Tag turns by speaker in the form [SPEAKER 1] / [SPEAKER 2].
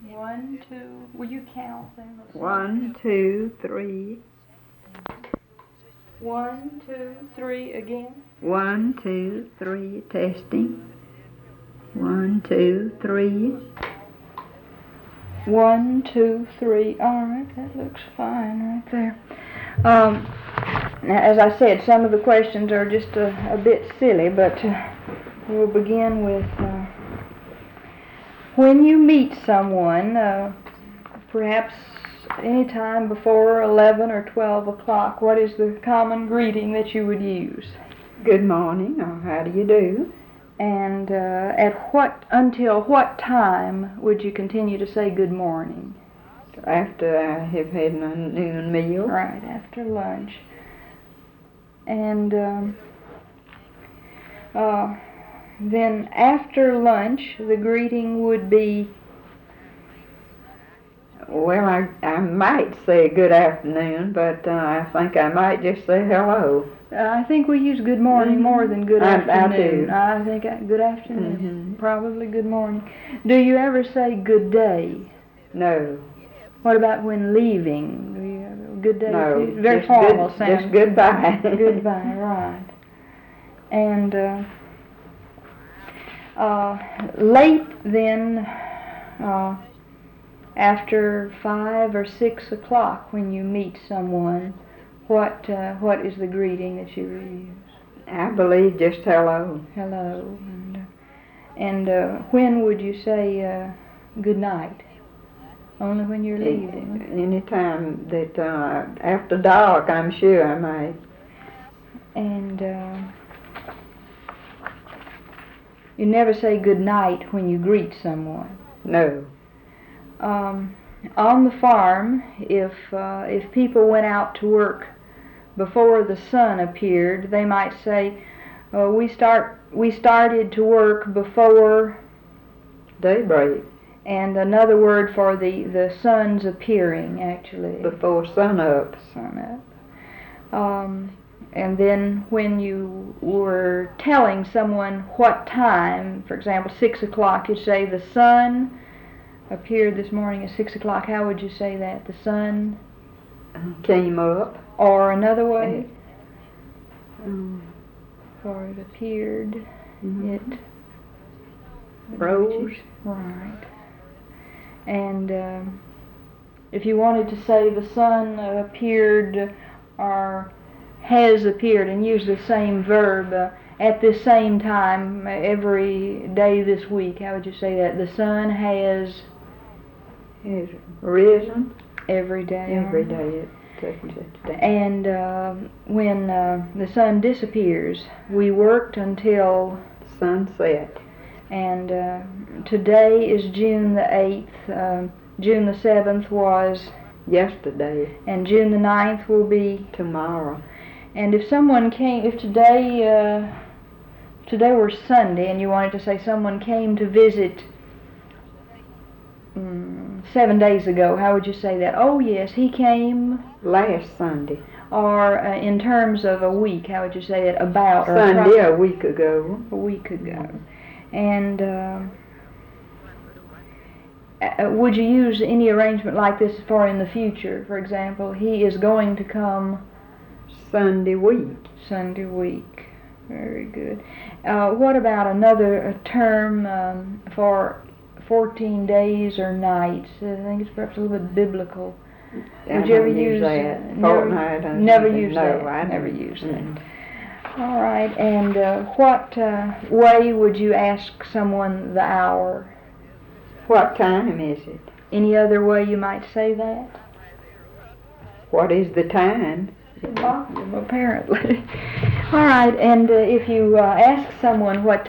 [SPEAKER 1] 1, 2, will you count them?
[SPEAKER 2] 1, 2, 3.
[SPEAKER 1] 1, 2, 3 again.
[SPEAKER 2] 1, 2, 3, testing. 1, 2, 3.
[SPEAKER 1] 1, 2, 3. All right, that looks fine right there. Now, as I said, some of the questions are just a bit silly, but we'll begin with when you meet someone, perhaps any time before 11 or 12 o'clock, what is the common greeting that you would use?
[SPEAKER 2] Good morning, or how do you do?
[SPEAKER 1] And until what time would you continue to say good morning?
[SPEAKER 2] After I have had my noon meal.
[SPEAKER 1] Right, after lunch. And then after lunch, the greeting would be?
[SPEAKER 2] Well, I might say good afternoon, but I think I might just say hello.
[SPEAKER 1] I think we use good morning more than good afternoon.
[SPEAKER 2] I
[SPEAKER 1] I think good afternoon, probably good morning. Do you ever say good day?
[SPEAKER 2] No.
[SPEAKER 1] What about when leaving? Do you have a good day?
[SPEAKER 2] No.
[SPEAKER 1] Very formal sound.
[SPEAKER 2] Just goodbye.
[SPEAKER 1] Goodbye, right. And late then, after 5 or 6 o'clock when you meet someone, what is the greeting that you would use?
[SPEAKER 2] I believe just hello.
[SPEAKER 1] Hello. And when would you say good night? Only when you're leaving?
[SPEAKER 2] Any time that after dark, I'm sure I might.
[SPEAKER 1] And you never say good night when you greet someone?
[SPEAKER 2] No.
[SPEAKER 1] On the farm, if people went out to work before the sun appeared, they might say, we started to work before
[SPEAKER 2] daybreak.
[SPEAKER 1] And another word for the sun's appearing, actually.
[SPEAKER 2] Before sunup.
[SPEAKER 1] Sunup. And then when you were telling someone what time, for example, 6 o'clock, you'd say the sun appeared this morning at 6 o'clock. How would you say that? The sun
[SPEAKER 2] came up.
[SPEAKER 1] Or another way? Or it appeared. It
[SPEAKER 2] rose.
[SPEAKER 1] Right. And if you wanted to say the sun appeared or has appeared, and use the same verb at the same time every day this week, how would you say that? The sun has
[SPEAKER 2] risen.
[SPEAKER 1] Every day.
[SPEAKER 2] Every day.
[SPEAKER 1] And when the sun disappears, we worked until
[SPEAKER 2] sunset.
[SPEAKER 1] And today is June the 8th. June the 7th was
[SPEAKER 2] yesterday.
[SPEAKER 1] And June the 9th will be
[SPEAKER 2] tomorrow.
[SPEAKER 1] And if someone came, if today were Sunday and you wanted to say someone came to visit 7 days ago, how would you say that? Oh yes, he came
[SPEAKER 2] last Sunday.
[SPEAKER 1] Or in terms of a week, how would you say it? About
[SPEAKER 2] Sunday, a week ago.
[SPEAKER 1] A week ago. And would you use any arrangement like this for in the future? For example, he is going to come
[SPEAKER 2] Sunday week.
[SPEAKER 1] Sunday week. Very good. What about another term for 14 days or nights? I think it's perhaps a little bit biblical.
[SPEAKER 2] Would you ever use that?
[SPEAKER 1] Never use that.
[SPEAKER 2] I
[SPEAKER 1] never use that. All right. And what way would you ask someone the hour?
[SPEAKER 2] What time is it?
[SPEAKER 1] Any other way you might say that?
[SPEAKER 2] What is the time?
[SPEAKER 1] Apparently. All right. And if you ask someone what